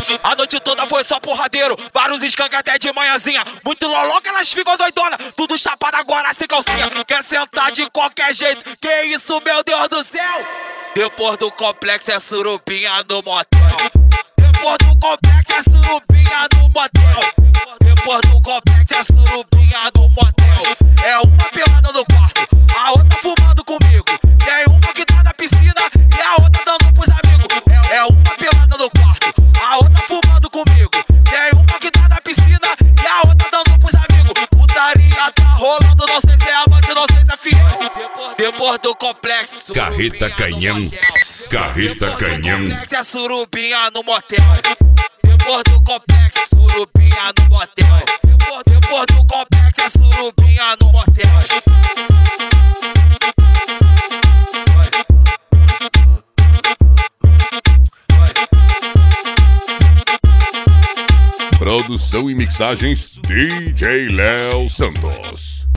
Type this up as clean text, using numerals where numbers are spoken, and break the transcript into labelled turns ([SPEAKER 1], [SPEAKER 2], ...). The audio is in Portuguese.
[SPEAKER 1] A noite toda foi só porradeiro, vários skunk até de manhãzinha. Muito loloca, elas ficam doidona, tudo chapado agora sem calcinha. Quer sentar de qualquer jeito, que isso, meu Deus do céu? Depois do complexo é surubinha no motel. Depois do complexo é surubinha no motel. Depois do complexo é surubinha no motel. É uma pelada no quarto, a outra fumando comigo. Tem uma que tá na piscina e a outra dando pros amigos. É uma pelada no quarto, a outra fumando comigo. Tem uma que tá na piscina e a outra dando pros amigos. Putaria tá rolando, não sei se é amante, não sei se é fiel. Depois do complexo,
[SPEAKER 2] Carreta Canhão, Carreta Canhão.
[SPEAKER 1] Complexo é surubinha no motel. Depois do complexo, surubinha no motel. Depois do complexo é surubinha no motel.
[SPEAKER 2] Produção e mixagens DJ Léo Santos.